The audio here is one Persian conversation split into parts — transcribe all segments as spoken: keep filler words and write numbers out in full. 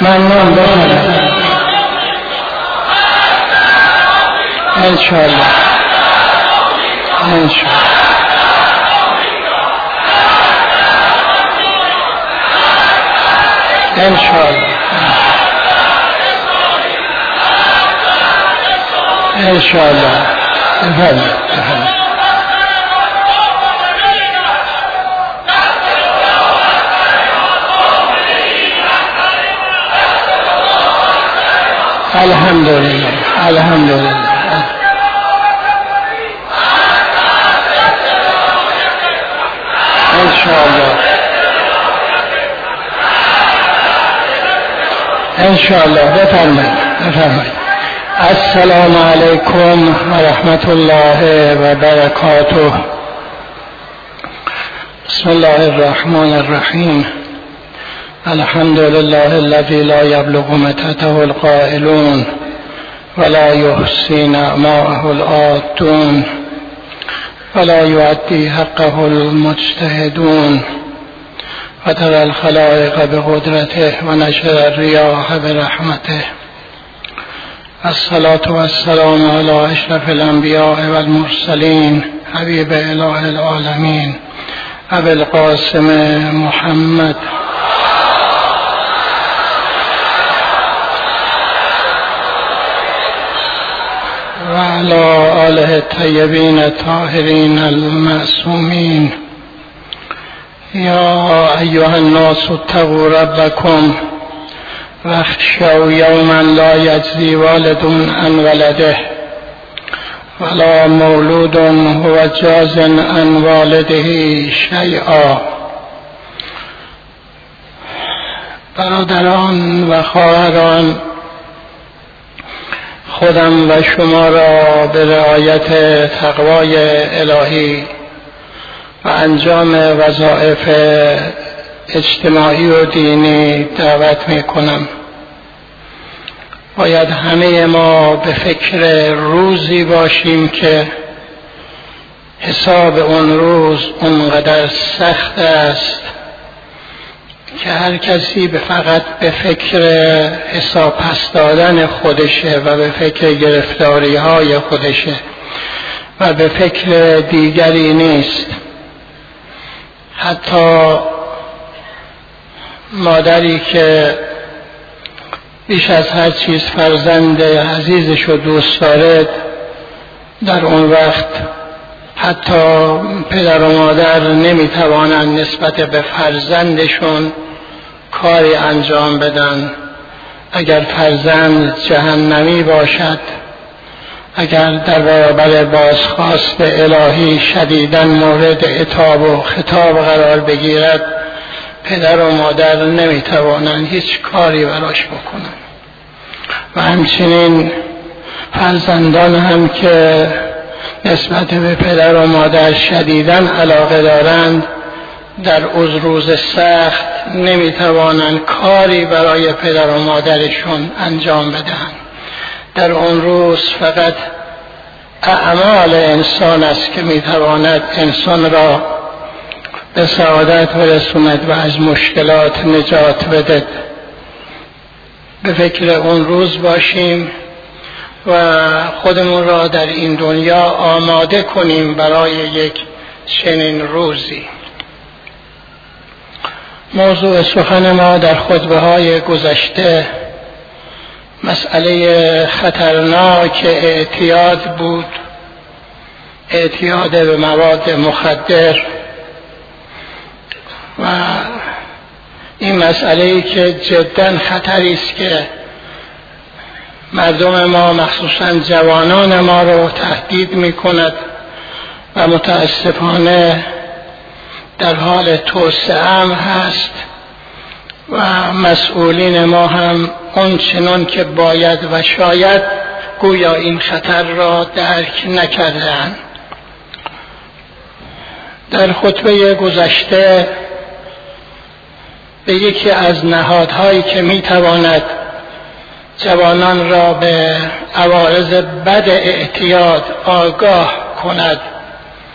ممنون. بفرمایید. انشاءالله انشاءالله انشاءالله انشاءالله. بفرمایید. الحمدلله الحمدلله. انشاءالله انشاءالله. بفرمایید بفرمایید. السلام علیکم و رحمت الله و برکاته. بسم الله الرحمن الرحیم. الحمد لله الذي لا يبلغ متته القائلون ولا يحصي نعماءه العادون ولا يؤدي حقه المجتهدون وترى الخلائق بقدرته ونشر الرياح برحمته. الصلاة والسلام على أشرف الأنبياء والمرسلين حبيب إله العالمين أبي القاسم محمد وعلى آله الطيبين الطاهرين المعصومين. يا أيها الناس اتقوا ربكم واخشوا يوما لا يجزي والد عن ولده ولا مولود هو جاز عن والده شيئا. برادران و خواهران، خودم و شما را به رعایت تقوای الهی و انجام وظایف اجتماعی و دینی دعوت می کنم. باید همه ما به فکر روزی باشیم که حساب اون روز اونقدر سخت است که هر کسی به فقط به فکر حساب پس دادن خودشه و به فکر گرفتاری های خودشه و به فکر دیگری نیست. حتی مادری که بیش از هر چیز فرزند عزیزش رو دوست دارد، در اون وقت حتی پدر و مادر نمیتوانند نسبت به فرزندشون کاری انجام بدن. اگر فرزند جهنمی باشد، اگر در برابر بازخواست الهی شدیداً مورد عتاب و خطاب قرار بگیرد، پدر و مادر نمیتوانند هیچ کاری براش بکنند. و همچنین فرزندان هم که نسبت به پدر و مادر شدیداً علاقه دارند، در روز سخت نمیتوانند کاری برای پدر و مادرشون انجام بدهند. در اون روز فقط اعمال انسان است که میتواند انسان را به سعادت برسوند و از مشکلات نجات بدهد. به فکر اون روز باشیم و خودمون را در این دنیا آماده کنیم برای یک چنین روزی. موضوع سخن ما در خطبه های گذشته مسئله خطرناک اعتیاد بود، اعتیاد به مواد مخدر، و این مسئله‌ای که جداً خطری است که مردم ما مخصوصاً جوانان ما رو تهدید می‌کند و متاسفانه در حال توسعه هم هست و مسئولین ما هم اون چنان که باید و شاید گویا این خطر را درک نکردند. در خطبه گذشته به یکی از نهادهایی که میتواند جوانان را به عوارض بد اعتیاد آگاه کند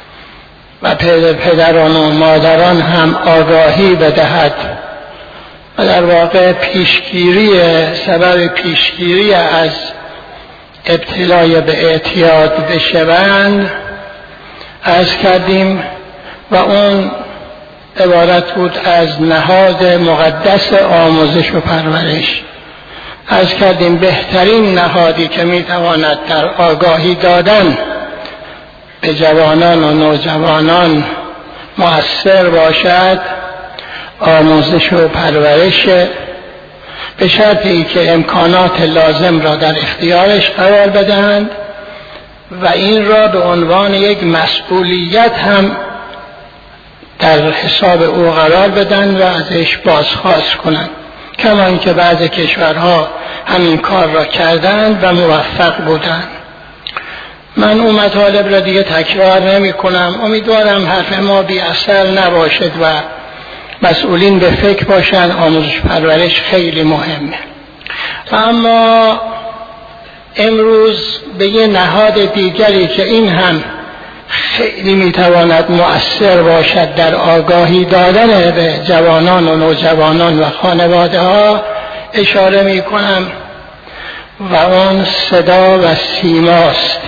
و پدران و مادران هم آگاهی بدهد و در واقع پیشگیری سبب پیشگیری از ابتلای به اعتیاد بشوند عرض کردیم و اون عبارت بود از نهاد مقدس آموزش و پرورش. عرض کردیم بهترین نهادی که میتواند در آگاهی دادن به جوانان و نوجوانان مؤثر باشد آموزش و پرورش، به شرطی که امکانات لازم را در اختیارش قرار بدهند و این را به عنوان یک مسئولیت هم در حساب او قرار بدن و ازش بازخواست کنند، کما اینکه بعض کشورها همین کار را کردند و موفق بودند. من اون مطالب را دیگه تکرار نمی کنم. امیدوارم حرف ما بی اثر نباشد و مسئولین به فکر باشند. آموزش پرورش خیلی مهمه. اما امروز به یه نهاد دیگری که این هم خیلی میتواند مؤثر باشد در آگاهی دادن به جوانان و نوجوانان و خانواده ها اشاره می کنم و اون صدا و سیماست.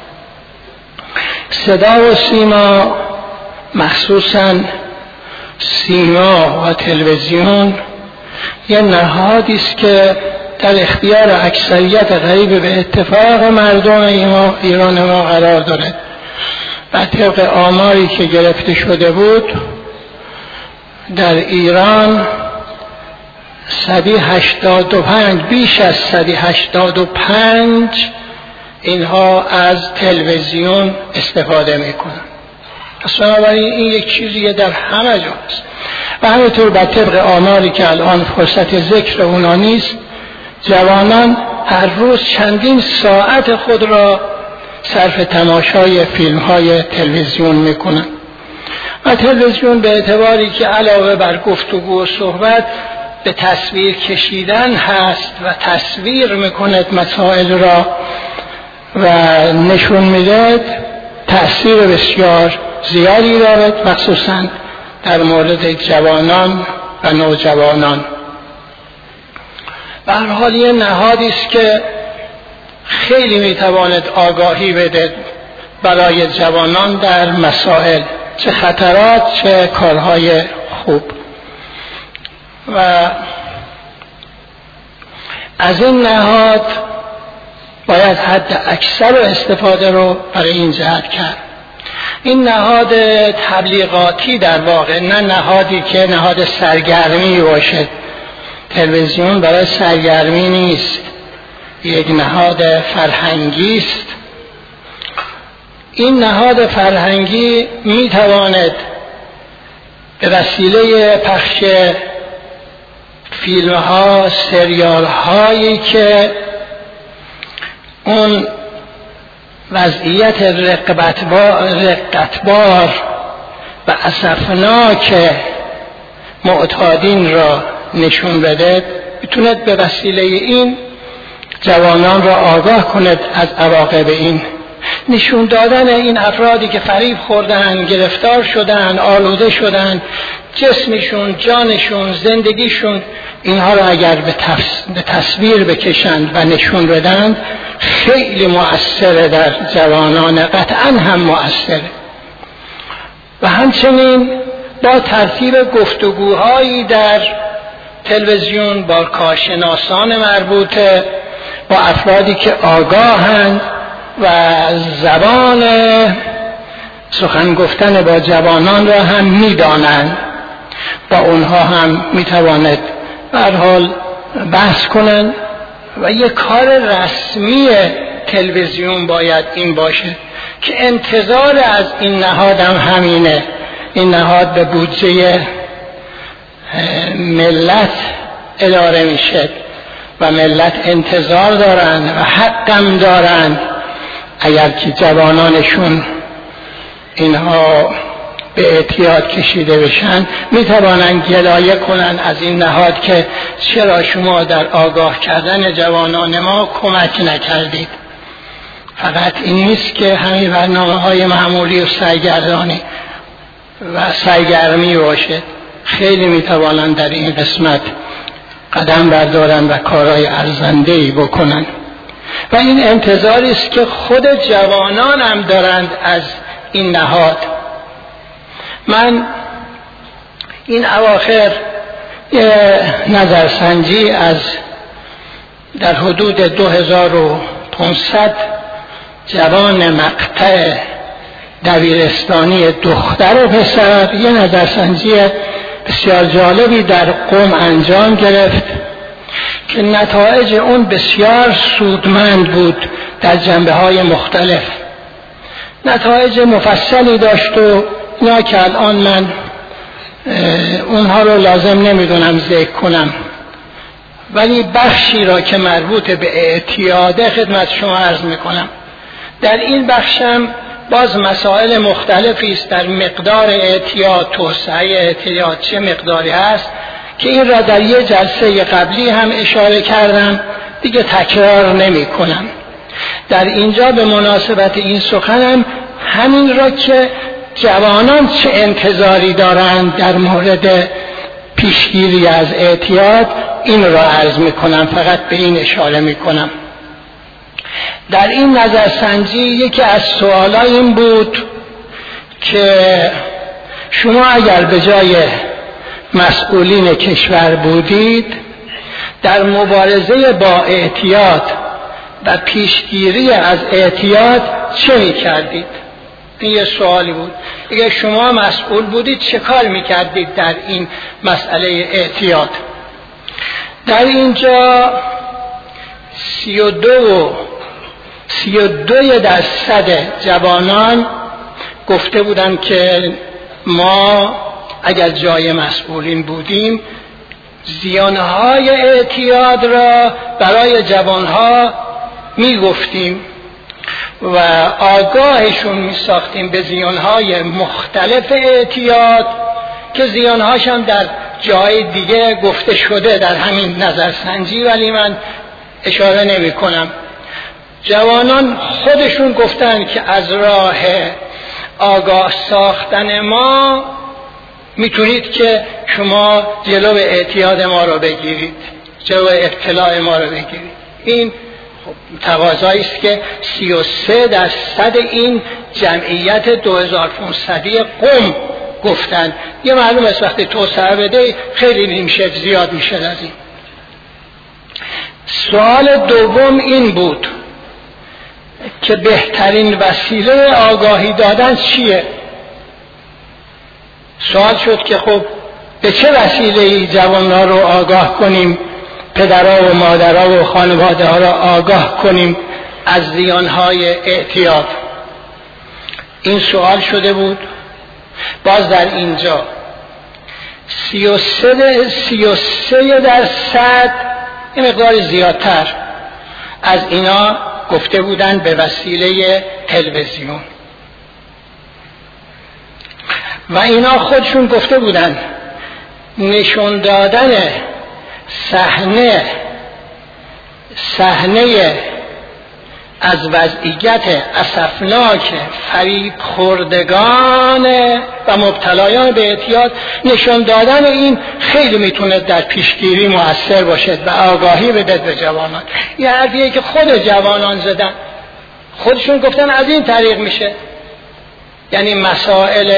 صدا و سیما، مخصوصاً سیما و تلویزیون، یه نهادی است که در اختیار اکثریت غریب به اتفاق مردم ایران ما قرار دارد و طبق آماری که گرفته شده بود در ایران صد و هشتاد و پنج بیش از صد و هشتاد و پنج اینها از تلویزیون استفاده میکنن. پس بنابراین این یک چیزیه در همه جاست و همینطور بر طبق آماری که الان فرصت ذکر اونا نیست، جوانان هر روز چندین ساعت خود را صرف تماشای فیلم های تلویزیون میکنن و تلویزیون به اعتباری که علاوه بر گفتگو و صحبت به تصویر کشیدن هست و تصویر میکند مسائل را و نشون میده، تأثیر بسیار زیادی دارد، مخصوصا در مورد جوانان و نوجوانان. به هر حال یه نهادی است که خیلی میتواند آگاهی بده برای جوانان در مسائل، چه خطرات چه کارهای خوب. و از این نهاد باید حد اکثر استفاده رو برای این جهت کرد. این نهاد تبلیغاتی در واقع، نه نهادی که نهاد سرگرمی باشه. تلویزیون برای سرگرمی نیست، یک نهاد فرهنگی است. این نهاد فرهنگی میتواند به وسیله پخش فیلم ها، سریال هایی که اون وضعیت رقتبار و اسفناک معتادین را نشون بده، میتوند به وسیله این جوانان را آگاه کند از عواقب این. نشون دادن این افرادی که فریب خوردن، گرفتار شدن، آلوده شدن، جسمشون، جانشون، زندگیشون، اینها را اگر به تصویر بکشند و نشون بدن خیلی مؤثره در جوانان، قطعا هم مؤثره. و همچنین با ترتیب گفتگوهایی در تلویزیون با کارشناسان مربوطه، با افرادی که آگاهند و زبان سخن گفتن با جوانان را هم میدانند، با اونها هم میتواند به هر حال بحث کنند. و یک کار رسمی تلویزیون باید این باشه که انتظار از این نهاد هم همینه. این نهاد به بودجه ملت اداره میشه و ملت انتظار دارن و حقم دارن اگر که جوانانشون اینها به اعتیاد کشیده بشن میتوانن گلایه کنن از این نهاد که چرا شما در آگاه کردن جوانان ما کمک نکردید. فقط این نیست که همین برنامه های معمولی و سرگردانی و سرگرمی باشه، خیلی میتوانند در این قسمت قدم بردارند و کارهای ارزنده‌ای بکنند و این انتظاری است که خود جوانان هم دارند از این نهاد. من این اواخر یه نظرسنجی از در حدود دو هزار و پانصد جوان مقطع دبیرستانی دختر و پسر یه نظرسنجی بسیار جالبی در قم انجام گرفت که نتایج اون بسیار سودمند بود در جنبه‌های مختلف. نتایج مفصلی داشت و اینا که الان من اونها رو لازم نمیدونم ذکر کنم، ولی بخشی را که مربوط به اعتیاده خدمت شما عرض میکنم. در این بخشم باز مسائل مختلفی است در مقدار اعتیاد، توسعه اعتیاد چه مقداری هست که این را در یه جلسه قبلی هم اشاره کردم، دیگه تکرار نمی کنم. در اینجا به مناسبت این سخنم همین را که جوانان چه انتظاری دارند در مورد پیشگیری از اعتیاد این را عرض می کنم، فقط به این اشاره می کنم. در این نظرسنجی یکی از سوالای این بود که شما اگر به جای مسئولین کشور بودید در مبارزه با اعتیاد و پیشگیری از اعتیاد چه می کردید؟ این یه سوالی بود. اگر شما مسئول بودید چه کار می کردید در این مسئله اعتیاد؟ در اینجا سی و دو سی و دو درصد جوانان گفته بودند که ما اگر جای مسئولین بودیم زیانهای اعتیاد را برای جوانها می گفتیم و آگاهشون می ساختیم به زیانهای مختلف اعتیاد که زیانهاش هم در جای دیگه گفته شده در همین نظرسنجی، ولی من اشاره نمی کنم. جوانان خودشون گفتن که از راه آگاه ساختن ما میتونید که شما جلو اعتیاد ما رو بگیرید، جلو ابتلاع ما رو بگیرید. این تقاضایی است که سی و سه درصد این جمعیت دو هزار و پانصدی قم گفتن. یه معلوم است وقتی توسعه بده خیلی میشه، زیاد میشه از این. سوال دوم این بود که بهترین وسیله آگاهی دادن چیه؟ سوال شد که خب به چه وسیله‌ای جوان‌ها رو آگاه کنیم، پدرها و مادرها و خانواده ها را آگاه کنیم از زیانهای اعتیاد. این سوال شده بود. باز در اینجا سی و سه سی و سه درصد، این مقدار زیادتر، از اینا گفته بودن به وسیله تلویزیون و اینا خودشون گفته بودن نشون دادن صحنه صحنه از وضعیت اسفناک فریب خوردگان و مبتلایان به اعتیاد، نشون دادن این خیلی میتونه در پیشگیری مؤثر باشد و آگاهی بده به جوانان. یه حرفیه که خود جوانان زدن، خودشون گفتن از این طریق میشه. یعنی مسائل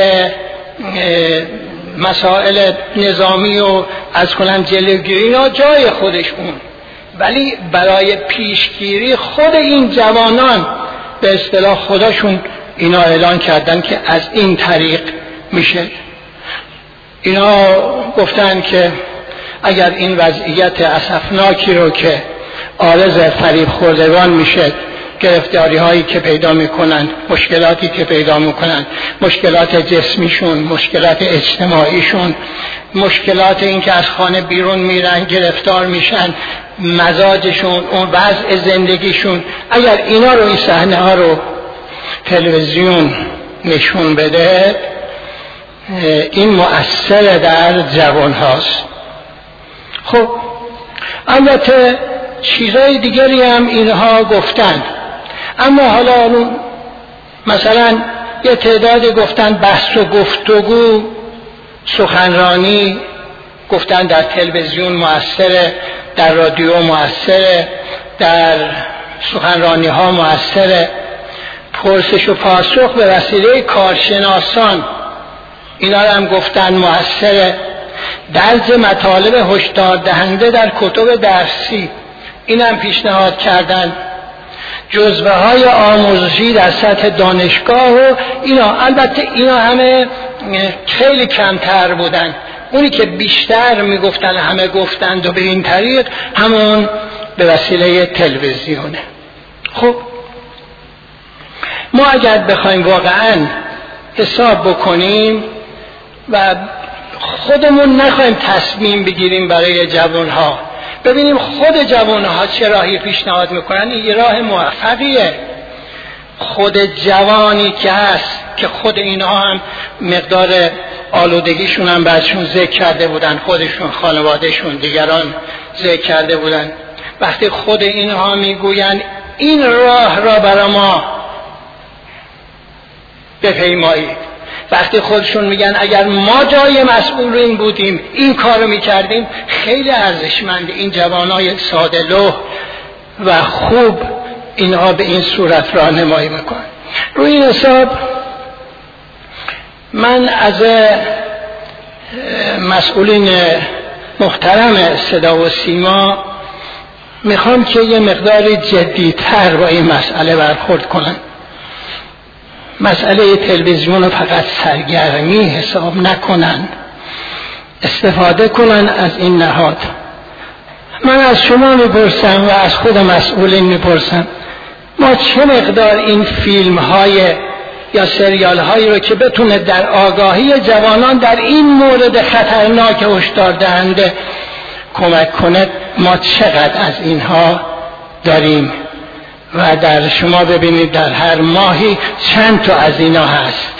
مسائل نظامی و از کنم جلوگیری اینا جای خودشون، ولی برای پیشگیری خود این جوانان به اصطلاح خودشون اینا اعلان کردن که از این طریق میشه. اینا گفتن که اگر این وضعیت اسفناکی رو که عارض فریب خوردگان میشه، گرفتاری هایی که پیدا میکنند، مشکلاتی که پیدا میکنند، مشکلات جسمیشون، مشکلات اجتماعیشون، مشکلات این که از خانه بیرون میرن، گرفتار میشن، مزاجشون، اون وضع زندگیشون، اگر اینا رو، این صحنه ها رو تلویزیون نشون بده، این مؤثر در جوان هاست. خب البته چیزای دیگری هم اینها گفتند، اما حالا مثلا یه تعداد گفتن بحث و گفتگو سخنرانی گفتن در تلویزیون موثره، در رادیو موثره، در سخنرانی ها موثره. پرسش و پاسخ به وسیله کارشناسان، اینا رو هم گفتن موثره. درج مطالب هشدار دهنده در کتب درسی، این هم پیشنهاد کردن. جزوه های آموزشی در سطح دانشگاه و اینا، البته اینا همه خیلی کمتر بودن. اونی که بیشتر میگفتن همه گفتند و به این طریق همون به وسیله تلویزیونه. خب ما اگر بخوایم واقعا حساب بکنیم و خودمون نخواهیم تصمیم بگیریم برای جوانها، ببینیم خود جوانها چه راهی پیشنهاد میکنن، این راه موفقیه. خود جوانی که هست که خود اینها هم مقدار آلودگیشون هم بعدشون ذکر کرده بودن، خودشون، خانوادهشون، دیگران ذکر کرده بودن. وقتی خود اینها میگوین این راه را برای ما بپیمایید، وقتی خودشون میگن اگر ما جای مسئولین بودیم این کارو میکردیم، خیلی ارزشمند. این جوانای ساده لوح و خوب اینها به این صورت راهنمایی میکنن. روی این حساب من از مسئولین محترم صدا و سیما میخوام که یه مقدار جدی‌تر با این مسئله برخورد کنن. مسئله تلویزیون رو فقط سرگرمی حساب نکنن، استفاده کنن از این نهاد. من از شما میپرسم و از خود مسئولین میپرسم، ما چه مقدار این فیلم های یا سریال هایی رو که بتونه در آگاهی جوانان در این مورد خطرناک هشدار دهنده کمک کنه، ما چقدر از اینها داریم؟ و در شما ببینید در هر ماهی چند تا از اینا هست.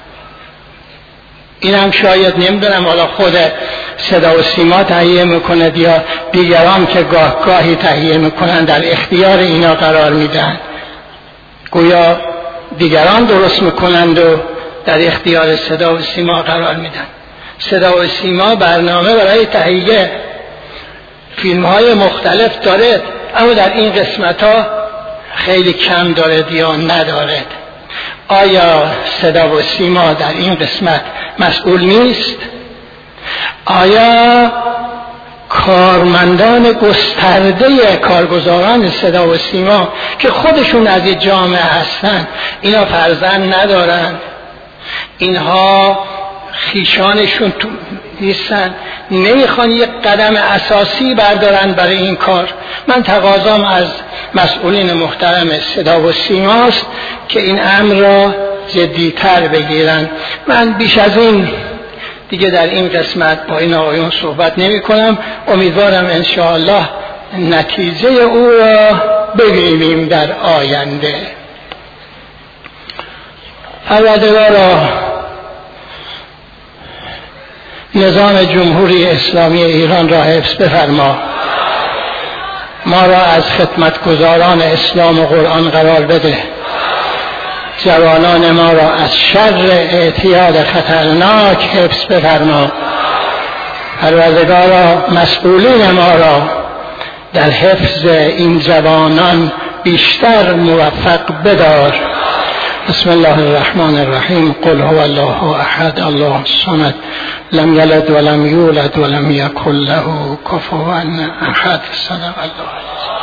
این هم شاید نمیدونم حالا خود صدا و سیما تهیه میکنه یا دیگران که گاه گاهی تهیه میکنن در اختیار اینا قرار میدن، گویا دیگران درست میکنند و در اختیار صدا و سیما قرار میدن. صدا و سیما برنامه برای تهیه فیلم های مختلف داره، اما در این قسمت ها خیلی کم دارد یا ندارد. آیا صدا و سیما در این قسمت مسئول نیست؟ آیا کارمندان گسترده کارگزاران صدا و سیما که خودشون از این جامعه هستن اینا فرزند ندارن؟ اینها خیشانشون تو نیستن؟ نمیخوان یک قدم اساسی بردارن برای این کار؟ من تقاضام از مسئولین محترم صدا و سیماست که این امر را جدی‌تر بگیرن. من بیش از این دیگه در این قسمت با این آقایون صحبت نمی کنم. امیدوارم انشاءالله نتیجه او را ببینیم در آینده. پروردگارا، نظام جمهوری اسلامی ایران را حفظ بفرما، ما را از خدمتگزاران اسلام و قرآن قرار بده، جوانان ما را از شر اعتیاد خطرناک حفظ بفرما. پروردگارا، مسئولین ما را در حفظ این جوانان بیشتر موفق بدار. بسم الله الرحمن الرحیم. قل هو الله احد الله الصمد لم یلد ولم یولد ولم یکن له کفوا احد. صدق الله.